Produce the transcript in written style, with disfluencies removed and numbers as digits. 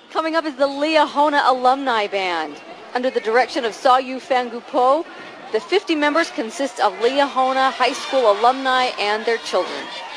Coming up is the Liahona Alumni Band. Under the direction of Sayu Fangupo, the 50 members consist of Liahona High School alumni and their children.